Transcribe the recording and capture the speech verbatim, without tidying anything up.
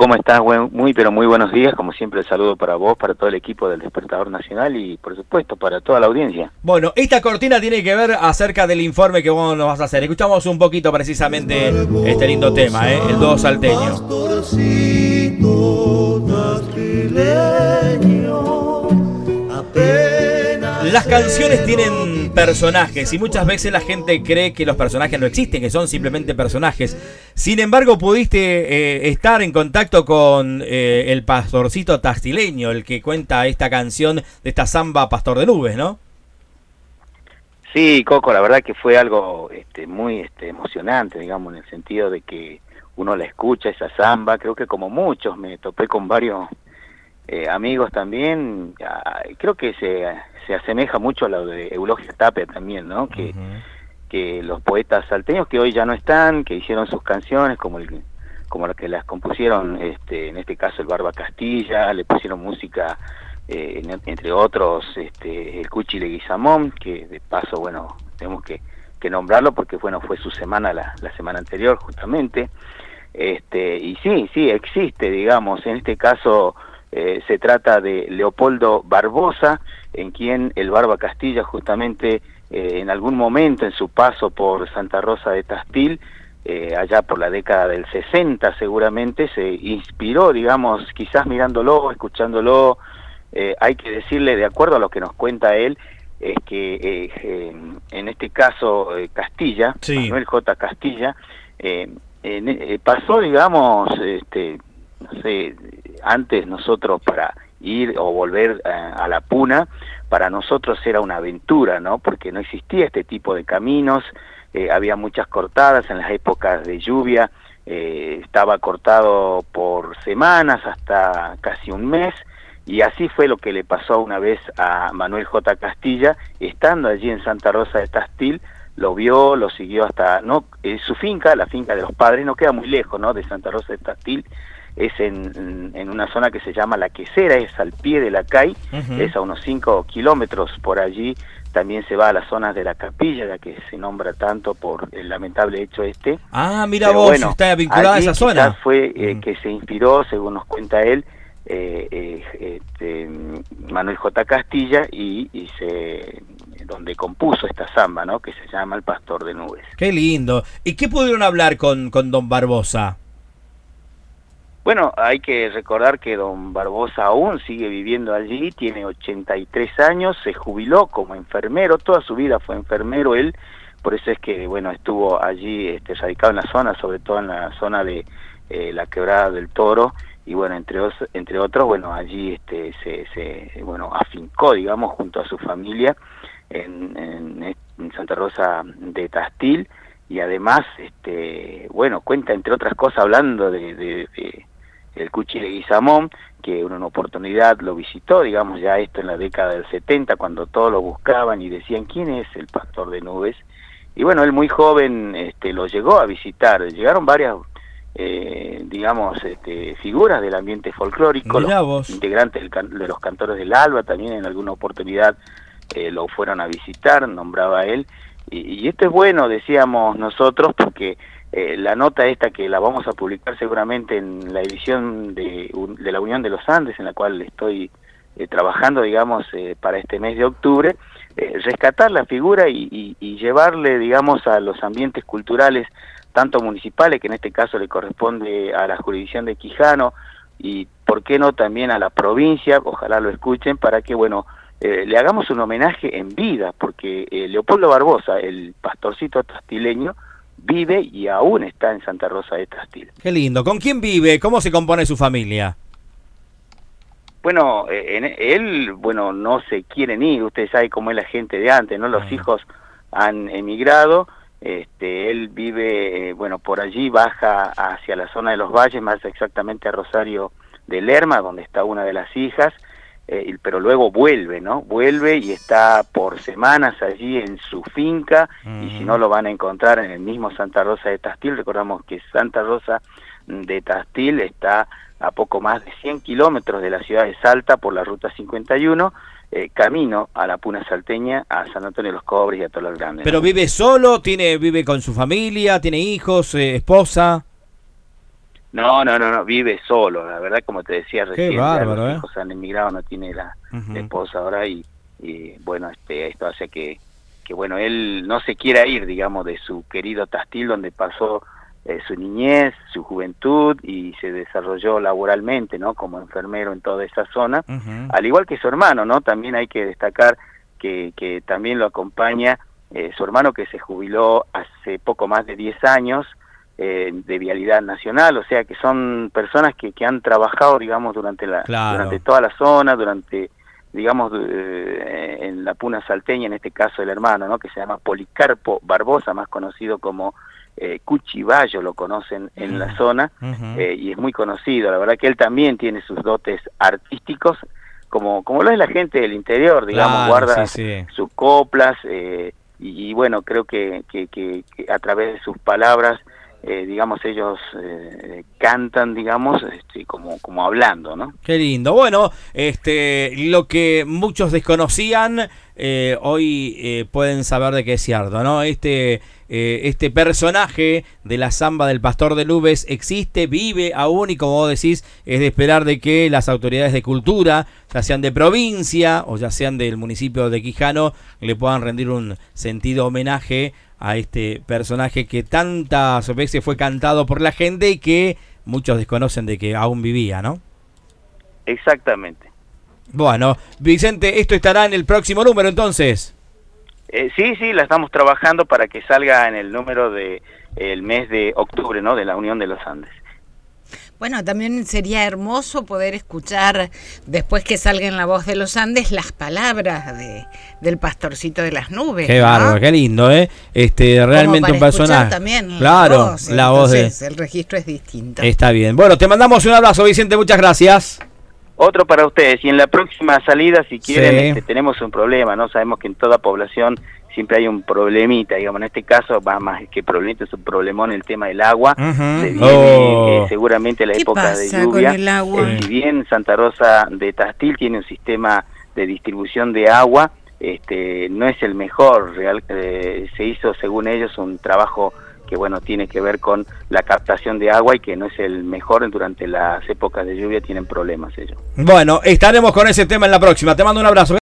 ¿cómo estás? Buen, muy, pero muy buenos días. Como siempre, el saludo para vos, para todo el equipo del Despertador Nacional y, por supuesto, para toda la audiencia. Bueno, esta cortina tiene que ver acerca del informe que vos nos vas a hacer. Escuchamos un poquito precisamente este lindo tema, ¿eh? El dúo salteño. Las canciones tienen personajes y muchas veces la gente cree que los personajes no existen, que son simplemente personajes. Sin embargo, pudiste eh, estar en contacto con eh, el pastorcito tastileño, el que cuenta esta canción de esta samba Pastor de Nubes, ¿no? Sí, Coco, la verdad que fue algo este, muy este, emocionante, digamos, en el sentido de que uno la escucha, esa samba. Creo que como muchos, me topé con varios eh, amigos también. Creo que se... se asemeja mucho a lo de Eulogio Tapia también, ¿no? Que, uh-huh. que los poetas salteños que hoy ya no están, que hicieron sus canciones, como el, como las que las compusieron, este, en este caso el Barba Castilla, le pusieron música, eh, en, entre otros, este, el Cuchi Leguizamón, que de paso, bueno, tenemos que, que nombrarlo porque, bueno, fue su semana la, la semana anterior, justamente. Este, y sí, sí, existe, digamos, en este caso... Eh, se trata de Leopoldo Barbosa, en quien el Barba Castilla justamente eh, en algún momento en su paso por Santa Rosa de Tastil, eh, allá por la década del sesenta seguramente, se inspiró, digamos, quizás mirándolo, escuchándolo. Eh, hay que decirle, de acuerdo a lo que nos cuenta él, es que eh, eh, en este caso eh, Castilla, sí. Manuel J. Castilla, eh, eh, pasó, digamos, este, no sé, antes nosotros para ir o volver a, a la Puna, para nosotros era una aventura, ¿no? Porque no existía este tipo de caminos, eh, había muchas cortadas en las épocas de lluvia, eh, estaba cortado por semanas hasta casi un mes, y así fue lo que le pasó una vez a Manuel J. Castilla, estando allí en Santa Rosa de Tastil, lo vio, lo siguió hasta, no, eh, su finca, la finca de los padres, no queda muy lejos, ¿no?, de Santa Rosa de Tastil, es en, en una zona que se llama La Quesera, es al pie de la C A I, uh-huh. es a unos cinco kilómetros por allí. También se va a las zonas de la Capilla, la que se nombra tanto por el lamentable hecho este. Ah, mira vos, bueno, está vinculada a esa zona. Fue eh, uh-huh. que se inspiró, según nos cuenta él, eh, eh, este, Manuel J. Castilla, y, y se donde compuso esta samba, ¿no?, que se llama El Pastor de Nubes. Qué lindo. ¿Y qué pudieron hablar con, con don Barbosa? Bueno, hay que recordar que don Barbosa aún sigue viviendo allí, tiene ochenta y tres años, se jubiló como enfermero, toda su vida fue enfermero él, por eso es que, bueno, estuvo allí este, radicado en la zona, sobre todo en la zona de eh, la Quebrada del Toro, y bueno, entre, os, entre otros, bueno, allí este, se, se bueno, afincó, digamos, junto a su familia en, en, en Santa Rosa de Tastil, y además, este, bueno, cuenta, entre otras cosas, hablando de... de, de el Cuchi Leguizamón, que en una oportunidad lo visitó, digamos, ya esto en la década del setenta, cuando todos lo buscaban y decían, ¿quién es el Pastor de Nubes? Y bueno, él muy joven este, lo llegó a visitar, llegaron varias, eh, digamos, este, figuras del ambiente folclórico, los integrantes del can de los Cantores del Alba también en alguna oportunidad eh, lo fueron a visitar, nombraba él, y, y esto es bueno, decíamos nosotros, porque Eh, la nota esta que la vamos a publicar seguramente en la edición de, de la Unión de los Andes, en la cual estoy eh, trabajando, digamos, eh, para este mes de octubre, eh, rescatar la figura y, y, y llevarle, digamos, a los ambientes culturales, tanto municipales, que en este caso le corresponde a la jurisdicción de Quijano, y por qué no también a la provincia, ojalá lo escuchen, para que, bueno, eh, le hagamos un homenaje en vida, porque eh, Leopoldo Barbosa, el pastorcito tastileño, vive y aún está en Santa Rosa de Tastil. Qué lindo. ¿Con quién vive? ¿Cómo se compone su familia? Bueno, eh, en, él, bueno, no se quieren ir. Usted sabe cómo es la gente de antes, ¿no? Los uh-huh. hijos han emigrado. Este, él vive, eh, bueno, por allí baja hacia la zona de los valles, más exactamente a Rosario de Lerma, donde está una de las hijas. Eh, pero luego vuelve, ¿no? Vuelve y está por semanas allí en su finca, uh-huh. y si no lo van a encontrar en el mismo Santa Rosa de Tastil. Recordamos que Santa Rosa de Tastil está a poco más de cien kilómetros de la ciudad de Salta por la ruta cincuenta y uno, eh, camino a la Puna salteña, a San Antonio de los Cobres y a Tolor Grande. ¿Pero ¿no? vive solo? tiene ¿Vive con su familia? ¿Tiene hijos? Eh, ¿Esposa? No, no, no, no, vive solo, la verdad, como te decía recién. Qué bárbaro, los ¿eh? hijos han emigrado, no tiene la, Uh-huh. la esposa ahora y, y bueno, este, esto hace que, que, bueno, él no se quiera ir, digamos, de su querido Tastil, donde pasó eh, su niñez, su juventud y se desarrolló laboralmente, ¿no? Como enfermero en toda esa zona, Uh-huh. al igual que su hermano, ¿no? También hay que destacar que, que también lo acompaña eh, su hermano, que se jubiló hace poco más de diez años, eh, de Vialidad Nacional, o sea que son personas que, que han trabajado, digamos, durante la Claro. durante toda la zona, durante, digamos, eh, en la Puna Salteña, en este caso el hermano, ¿no? Que se llama Policarpo Barbosa, más conocido como eh, Cuchiballo, lo conocen en la zona, Uh-huh. eh, y es muy conocido. La verdad que él también tiene sus dotes artísticos, como como lo es la gente del interior, digamos, Claro, guarda sí, sí. sus coplas, eh, y, y bueno, creo que, que, que, que a través de sus palabras, eh, digamos, ellos eh, cantan, digamos, este, como, como hablando, ¿no? Qué lindo. Bueno, este, lo que muchos desconocían, eh, hoy eh, pueden saber de qué es cierto, ¿no? Este, eh, este personaje de la samba del Pastor de Nubes existe, vive aún, y como vos decís, es de esperar de que las autoridades de cultura, ya sean de provincia o ya sean del municipio de Quijano, le puedan rendir un sentido homenaje a este personaje que tantas veces fue cantado por la gente y que muchos desconocen de que aún vivía, ¿no? Exactamente. Bueno, Vicente, esto estará en el próximo número entonces. Eh, sí, sí, la estamos trabajando para que salga en el número de el mes de octubre, ¿no? De la Unión de los Andes. Bueno, también sería hermoso poder escuchar, después que salga en La Voz de los Andes, las palabras de del Pastorcito de las Nubes. Qué ¿no? bárbaro, qué lindo, ¿eh? Este, realmente un personaje. También claro, la voz, la voz de... el registro es distinto. Está bien. Bueno, te mandamos un abrazo, Vicente, muchas gracias. Otro para ustedes, y en la próxima salida, si quieren, Sí. este, tenemos un problema, ¿no? Sabemos que en toda población siempre hay un problemita, digamos, en este caso va más que problemita, es un problemón el tema del agua. Uh-huh. Se viene Oh. eh, seguramente la ¿Qué época de pasa lluvia. con el agua? Eh, si bien Santa Rosa de Tastil tiene un sistema de distribución de agua, este, no es el mejor, real, eh, se hizo según ellos un trabajo que bueno tiene que ver con la captación de agua y que no es el mejor durante las épocas de lluvia, tienen problemas ellos. Bueno, estaremos con ese tema en la próxima. Te mando un abrazo.